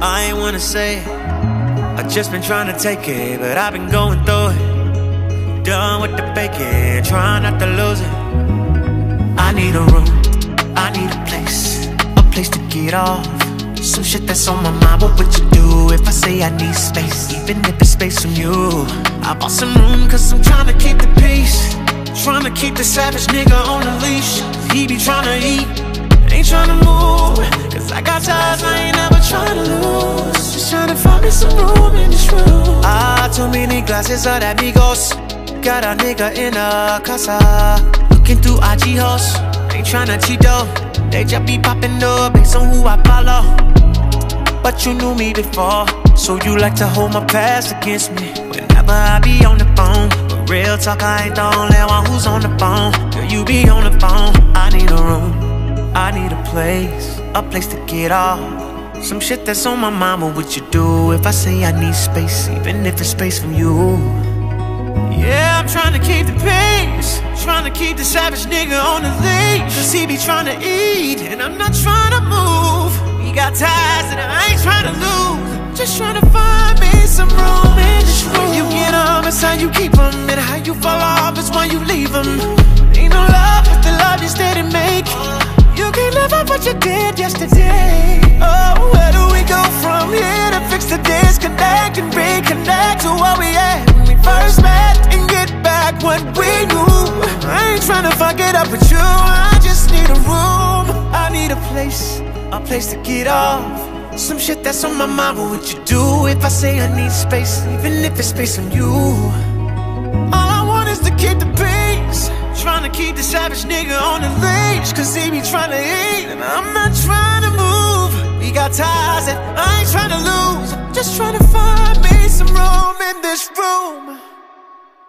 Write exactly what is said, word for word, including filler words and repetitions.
I ain't wanna say it, I just been trying to take it, but I've been going through it. Done with the faking, trying not to lose it. I need a room, I need a place, a place to get off some shit that's on my mind. What would you do if I say I need space? Even if it's space from you. I bought some room cause I'm trying to keep the peace, trying to keep the savage nigga on the leash. He be trying to eat, ain't trying to move, cause I got ties I ain't never trying to lose. Just trying to find me some room in this room. Ah, too many glasses of that Migos, got a nigga in a casa, looking through I G hoes. Ain't tryna cheat though, they just be popping up based on who I follow. But you knew me before, so you like to hold my past against me whenever I be on the phone. But real talk, I ain't the only one who's on the phone. Girl, you be on the phone. I need a room, I need a place, a place to get off some shit that's on my mind. What would you do if I say I need space, even if it's space from you? Yeah, I'm trying to keep the pace, trying to keep the savage nigga on the leash, cause he be trying to eat, and I'm not trying to move. We got ties that I ain't trying to lose, just trying to find me some room in this room. You get them, it's how you keep them, and how you fall off is when you leave them. Ain't no love but the love you steady make. You can't live up what you did yesterday. Oh, where do we go from here to fix the disconnect and reconnect to what we had when we first met, and get back what we knew? I ain't trying to fuck it up with you, I just need a room, I need a place, a place to get off some shit that's on my mind. What would you do if I say I need space, even if it's space from you? All I want is to keep the peace, trying to keep the savage nigga on the leash, cause he be trying to eat, and I'm not trying to move. We got ties that I ain't trying to lose, just trying to find me some room in this room.